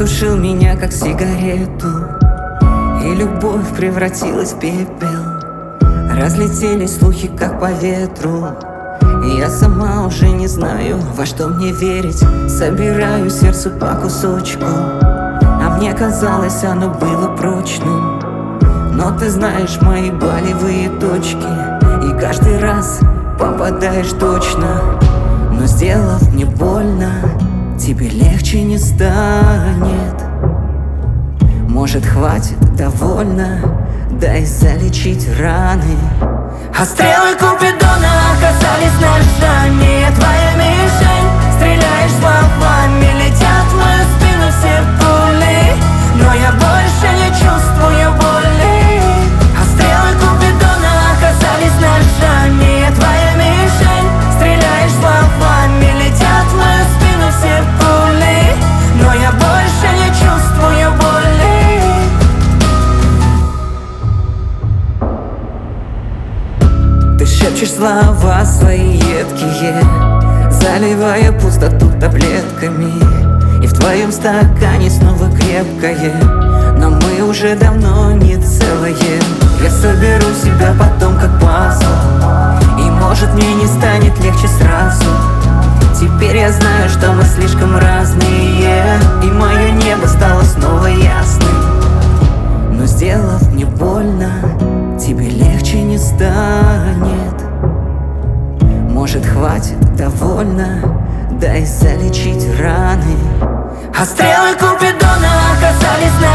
затушил меня, как сигарету, и любовь превратилась в пепел. Разлетелись слухи, как по ветру, и я сама уже не знаю, во что мне верить. Собираю сердце по кусочку, а мне казалось, оно было прочным. Но ты знаешь мои болевые точки, и каждый раз попадаешь точно. Но сделав мне больно, тебе легче не станет. Может, хватит, довольно, дай залечить раны. А стрелы Купидона оказались ножами. Твоя мишень, стреляешь словами, летят в мою спину все пули, но я больше не чувствую боли. А стрелы Купидона оказались ножами. Твоя мишень, стреляешь словами, летят в мою спину все пули, но я больше не чувствую боли. Ты шепчешь слова свои едкие, заливая пустоту таблетками, и в твоем стакане снова крепкое, но мы уже давно не целые. Я соберу себя потом как пазл, и может мне не станет легче сразу. Теперь я знаю, что мы слишком разные, и мое небо стало снова ясным. Но сделав мне больно, тебе легче не станет. Может, хватит, довольно, дай залечить раны. А стрелы Купидона оказались на